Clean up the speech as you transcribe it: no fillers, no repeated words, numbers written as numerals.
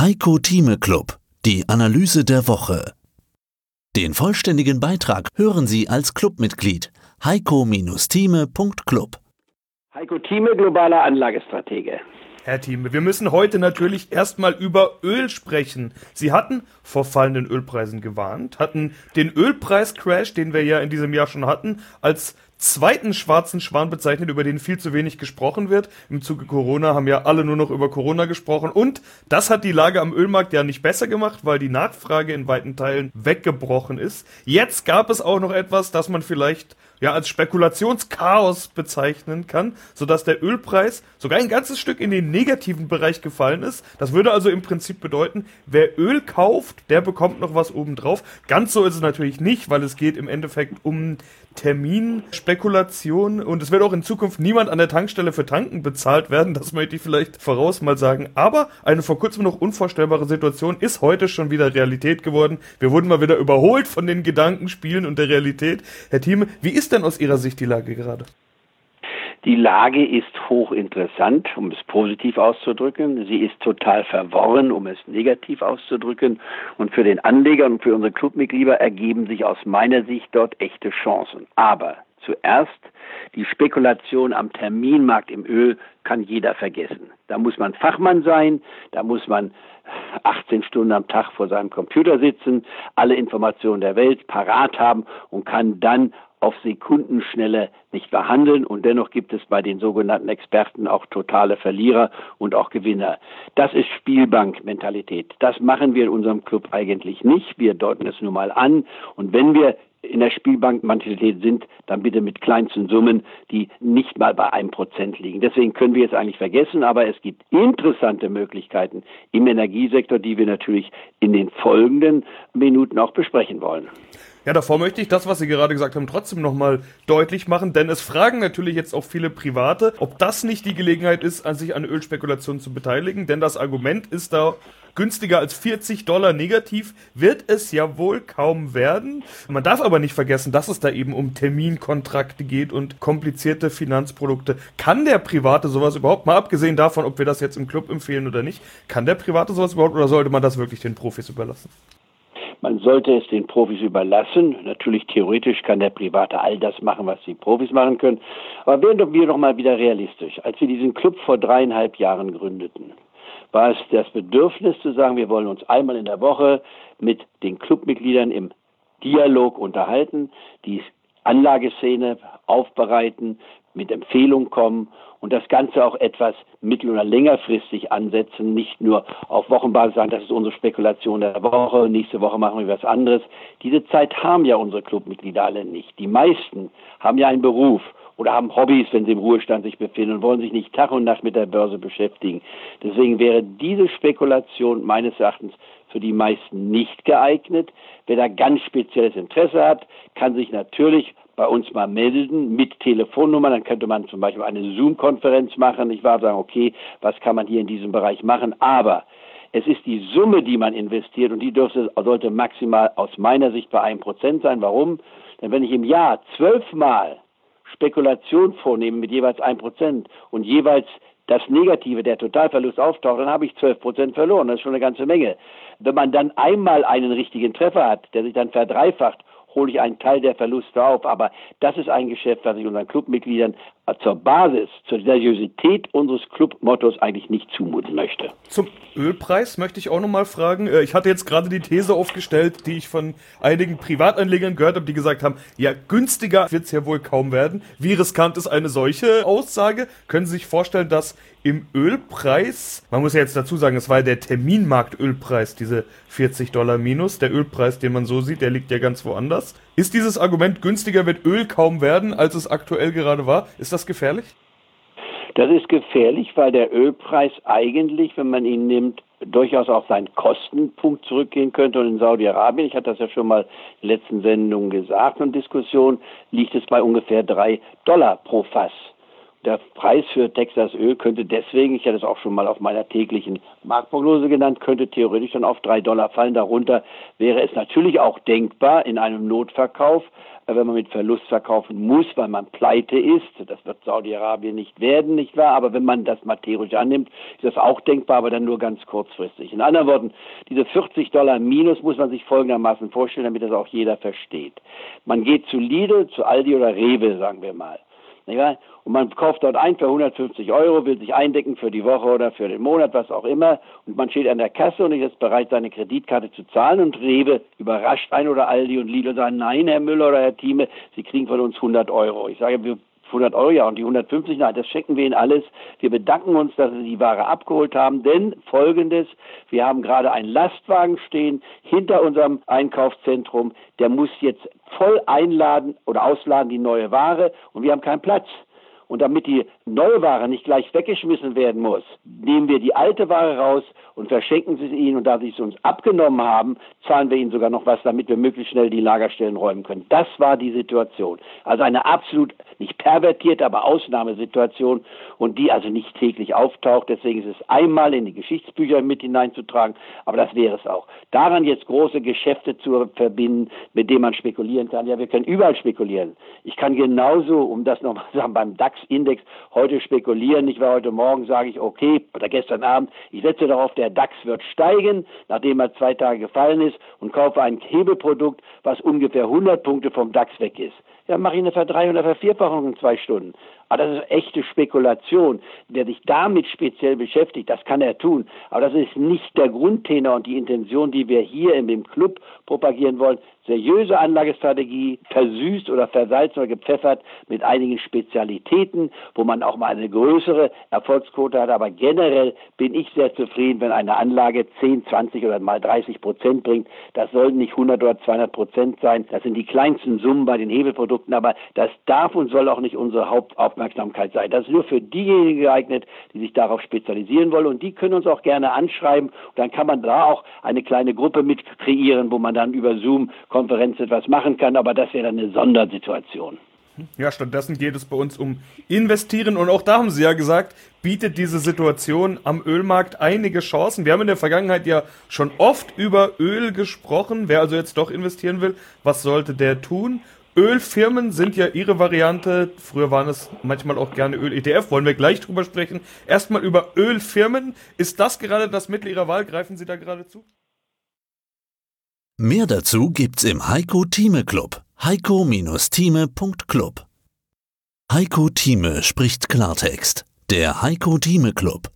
Heiko Thieme Club, die Analyse der Woche. Den vollständigen Beitrag hören Sie als Clubmitglied heiko-thieme.club. Heiko Thieme, globaler Anlagestratege. Herr Thieme, wir müssen heute natürlich erstmal über Öl sprechen. Sie hatten vor fallenden Ölpreisen gewarnt, hatten den Ölpreiscrash, den wir ja in diesem Jahr schon hatten, als zweiten schwarzen Schwan bezeichnet, über den viel zu wenig gesprochen wird. Im Zuge Corona haben ja alle nur noch über Corona gesprochen und das hat die Lage am Ölmarkt ja nicht besser gemacht, weil die Nachfrage in weiten Teilen weggebrochen ist. Jetzt gab es auch noch etwas, das man vielleicht als Spekulationschaos bezeichnen kann, sodass der Ölpreis sogar ein ganzes Stück in den negativen Bereich gefallen ist. Das würde also im Prinzip bedeuten, wer Öl kauft, der bekommt noch was obendrauf. Ganz so ist es natürlich nicht, weil es geht im Endeffekt um Terminspekulation und es wird auch in Zukunft niemand an der Tankstelle für Tanken bezahlt werden, das möchte ich vielleicht voraus mal sagen. Aber eine vor kurzem noch unvorstellbare Situation ist heute schon wieder Realität geworden. Wir wurden mal wieder überholt von den Gedankenspielen und der Realität. Herr Thieme, wie ist denn aus Ihrer Sicht die Lage gerade? Die Lage ist hochinteressant, um es positiv auszudrücken. Sie ist total verworren, um es negativ auszudrücken. Und für den Anleger und für unsere Clubmitglieder ergeben sich aus meiner Sicht dort echte Chancen. Aber zuerst, die Spekulation am Terminmarkt im Öl kann jeder vergessen. Da muss man Fachmann sein, da muss man 18 Stunden am Tag vor seinem Computer sitzen, alle Informationen der Welt parat haben und kann dann auf Sekundenschnelle nicht verhandeln und dennoch gibt es bei den sogenannten Experten auch totale Verlierer und auch Gewinner. Das ist Spielbank-Mentalität. Das machen wir in unserem Club eigentlich nicht. Wir deuten es nur mal an und wenn wir in der Spielbank-Mentalität sind, dann bitte mit kleinsten Summen, die nicht mal bei 1% liegen. Deswegen können wir es eigentlich vergessen, aber es gibt interessante Möglichkeiten im Energiesektor, die wir natürlich in den folgenden Minuten auch besprechen wollen. Ja, davor möchte ich das, was Sie gerade gesagt haben, trotzdem nochmal deutlich machen, denn es fragen natürlich jetzt auch viele Private, ob das nicht die Gelegenheit ist, sich an Ölspekulationen zu beteiligen, denn das Argument ist da günstiger als $40 negativ, wird es ja wohl kaum werden. Man darf aber nicht vergessen, dass es da eben um Terminkontrakte geht und komplizierte Finanzprodukte. Kann der Private sowas überhaupt, mal abgesehen davon, ob wir das jetzt im Club empfehlen oder nicht, kann der Private sowas überhaupt oder sollte man das wirklich den Profis überlassen? Man sollte es den Profis überlassen. Natürlich theoretisch kann der Private all das machen, was die Profis machen können. Aber werden wir doch mal wieder realistisch. Als wir diesen Club vor 3,5 Jahren gründeten, war es das Bedürfnis zu sagen, wir wollen uns einmal in der Woche mit den Clubmitgliedern im Dialog unterhalten, die Anlageszene aufbereiten, mit Empfehlungen kommen und das Ganze auch etwas mittel- oder längerfristig ansetzen, nicht nur auf Wochenbasis sagen, das ist unsere Spekulation der Woche, nächste Woche machen wir was anderes. Diese Zeit haben ja unsere Clubmitglieder alle nicht. Die meisten haben ja einen Beruf oder haben Hobbys, wenn sie im Ruhestand sich befinden und wollen sich nicht Tag und Nacht mit der Börse beschäftigen. Deswegen wäre diese Spekulation meines Erachtens für die meisten nicht geeignet. Wer da ganz spezielles Interesse hat, kann sich natürlich bei uns mal melden mit Telefonnummer, dann könnte man zum Beispiel eine Zoom-Konferenz machen. Ich war sagen, okay, was kann man hier in diesem Bereich machen? Aber es ist die Summe, die man investiert und die sollte maximal aus meiner Sicht bei 1% sein. Warum? Denn wenn ich im Jahr 12 Mal Spekulation vornehme mit jeweils 1% und jeweils das Negative, der Totalverlust auftaucht, dann habe ich 12% verloren. Das ist schon eine ganze Menge. Wenn man dann einmal einen richtigen Treffer hat, der sich dann verdreifacht, hole ich einen Teil der Verluste auf. Aber das ist ein Geschäft, was ich unseren Clubmitgliedern zur Basis, zur Seriosität unseres Clubmottos eigentlich nicht zumuten möchte. Zum Ölpreis möchte ich auch nochmal fragen. Ich hatte jetzt gerade die These aufgestellt, die ich von einigen Privatanlegern gehört habe, die gesagt haben, ja, günstiger wird es ja wohl kaum werden. Wie riskant ist eine solche Aussage? Können Sie sich vorstellen, dass im Ölpreis, man muss ja jetzt dazu sagen, es war der Terminmarktölpreis, diese $40 minus, der Ölpreis, den man so sieht, der liegt ja ganz woanders. Ist dieses Argument, günstiger wird Öl kaum werden, als es aktuell gerade war, ist das gefährlich? Das ist gefährlich, weil der Ölpreis eigentlich, wenn man ihn nimmt, durchaus auf seinen Kostenpunkt zurückgehen könnte. Und in Saudi-Arabien, ich hatte das ja schon mal in der letzten Sendung gesagt und Diskussion, liegt es bei ungefähr $3 pro Fass. Der Preis für Texas Öl könnte deswegen, ich hatte es auch schon mal auf meiner täglichen Marktprognose genannt, könnte theoretisch dann auf $3 fallen. Darunter wäre es natürlich auch denkbar in einem Notverkauf, wenn man mit Verlust verkaufen muss, weil man pleite ist. Das wird Saudi-Arabien nicht werden, nicht wahr? Aber wenn man das mal theoretisch annimmt, ist das auch denkbar, aber dann nur ganz kurzfristig. In anderen Worten, diese $40 Minus muss man sich folgendermaßen vorstellen, damit das auch jeder versteht. Man geht zu Lidl, zu Aldi oder Rewe, sagen wir mal. Und man kauft dort ein für 150 €, will sich eindecken für die Woche oder für den Monat, was auch immer. Und man steht an der Kasse und ist jetzt bereit, seine Kreditkarte zu zahlen. Und Rewe überrascht einen oder Aldi und Lidl sagen, nein, Herr Müller oder Herr Thieme, Sie kriegen von uns 100 €. Ich sage, wir 100 € ja und die 150, nein, das schenken wir Ihnen alles. Wir bedanken uns, dass Sie die Ware abgeholt haben, denn Folgendes, wir haben gerade einen Lastwagen stehen hinter unserem Einkaufszentrum, der muss jetzt voll einladen oder ausladen die neue Ware und wir haben keinen Platz. Und damit die neue Ware nicht gleich weggeschmissen werden muss, nehmen wir die alte Ware raus und verschenken sie ihnen. Und da sie es uns abgenommen haben, zahlen wir ihnen sogar noch was, damit wir möglichst schnell die Lagerstellen räumen können. Das war die Situation. Also eine absolut nicht pervertierte, aber Ausnahmesituation und die also nicht täglich auftaucht. Deswegen ist es einmal in die Geschichtsbücher mit hineinzutragen, aber das wäre es auch. Daran jetzt große Geschäfte zu verbinden, mit denen man spekulieren kann. Ja, wir können überall spekulieren. Ich kann genauso, um das nochmal zu sagen, beim DAX-Index heute spekulieren. Ich war heute Morgen, sage ich, okay, oder gestern Abend, ich setze darauf, der DAX wird steigen, nachdem er 2 Tage gefallen ist und kaufe ein Hebelprodukt, was ungefähr 100 Punkte vom DAX weg ist. Ja, mache ich eine Verdreifachung oder Vervierfachung in 2 Stunden. Aber das ist echte Spekulation. Wer sich damit speziell beschäftigt, das kann er tun. Aber das ist nicht der Grundtenor und die Intention, die wir hier in dem Club propagieren wollen. Seriöse Anlagestrategie, versüßt oder versalzen oder gepfeffert mit einigen Spezialitäten, wo man auch mal eine größere Erfolgsquote hat. Aber generell bin ich sehr zufrieden, wenn eine Anlage 10, 20 oder mal 30% bringt. Das sollten nicht 100 oder 200% sein. Das sind die kleinsten Summen bei den Hebelprodukten. Aber das darf und soll auch nicht unsere Hauptaufmerksamkeit sein. Das ist nur für diejenigen geeignet, die sich darauf spezialisieren wollen. Und die können uns auch gerne anschreiben. Und dann kann man da auch eine kleine Gruppe mit kreieren, wo man dann über Zoom-Konferenz etwas machen kann. Aber das wäre dann eine Sondersituation. Ja, stattdessen geht es bei uns um Investieren. Und auch da haben Sie ja gesagt, bietet diese Situation am Ölmarkt einige Chancen. Wir haben in der Vergangenheit ja schon oft über Öl gesprochen. Wer also jetzt doch investieren will, was sollte der tun? Ölfirmen sind ja Ihre Variante. Früher waren es manchmal auch gerne Öl-ETF. Wollen wir gleich drüber sprechen. Erstmal über Ölfirmen. Ist das gerade das Mittel Ihrer Wahl? Greifen Sie da gerade zu? Mehr dazu gibt's im Heiko Thieme Club. heiko-thieme.club. Heiko Thieme spricht Klartext. Der Heiko Thieme Club.